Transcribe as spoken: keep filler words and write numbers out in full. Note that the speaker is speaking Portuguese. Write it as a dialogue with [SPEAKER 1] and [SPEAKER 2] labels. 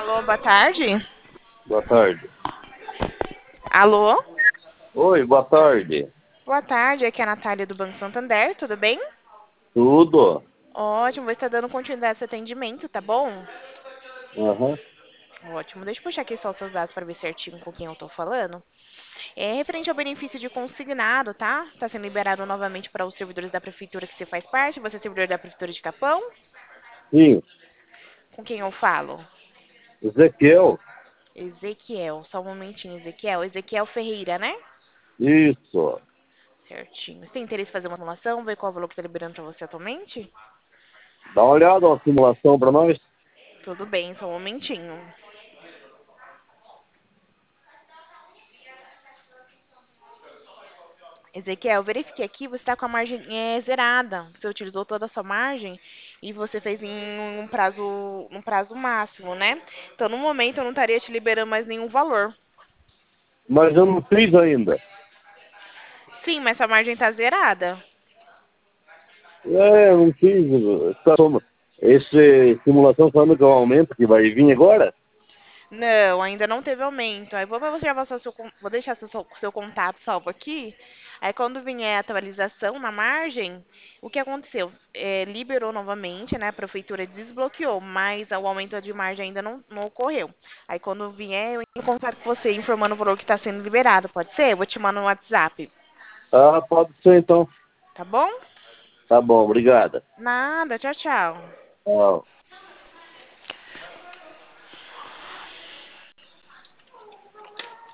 [SPEAKER 1] Alô, boa tarde.
[SPEAKER 2] Boa tarde.
[SPEAKER 1] Alô?
[SPEAKER 2] Oi, boa tarde.
[SPEAKER 1] Boa tarde, aqui é a Natália do Banco Santander, tudo bem?
[SPEAKER 2] Tudo?
[SPEAKER 1] Ótimo, você está dando continuidade a esse atendimento, tá bom?
[SPEAKER 2] Aham.
[SPEAKER 1] Ótimo, deixa eu puxar aqui só os seus dados para ver certinho com quem eu tô falando. É referente ao benefício de consignado, tá? Tá sendo liberado novamente para os servidores da prefeitura que você faz parte, você é servidor da prefeitura de Capão?
[SPEAKER 2] Sim.
[SPEAKER 1] Com quem eu falo?
[SPEAKER 2] Ezequiel?
[SPEAKER 1] Ezequiel, só um momentinho, Ezequiel. Ezequiel Ferreira, né?
[SPEAKER 2] Isso.
[SPEAKER 1] Certinho. Você tem interesse em fazer uma simulação, ver qual o valor que está liberando para você atualmente?
[SPEAKER 2] Dá uma olhada, uma simulação para nós?
[SPEAKER 1] Tudo bem, só um momentinho. Ezequiel, eu verifiquei aqui, você está com a margem é, zerada. Você utilizou toda a sua margem e você fez em um prazo, um prazo máximo, né? Então, no momento, eu não estaria te liberando mais nenhum valor.
[SPEAKER 2] Mas eu não fiz ainda.
[SPEAKER 1] Sim, mas sua margem está zerada.
[SPEAKER 2] É, eu não fiz. Tá, toma. Esse simulação falando que é um aumento que vai vir agora?
[SPEAKER 1] Não, ainda não teve aumento. Aí vou, vou deixar seu, con- vou deixar seu, seu seu contato salvo aqui. Aí quando vier a atualização na margem, o que aconteceu? É, liberou novamente, né? A prefeitura desbloqueou, mas o aumento de margem ainda não, não ocorreu. Aí quando vier, eu entro em contato com você informando o valor que está sendo liberado. Pode ser? Eu vou te mandar no WhatsApp.
[SPEAKER 2] Ah, pode ser então.
[SPEAKER 1] Tá bom?
[SPEAKER 2] Tá bom, obrigada.
[SPEAKER 1] Nada, tchau, tchau.
[SPEAKER 2] Tchau.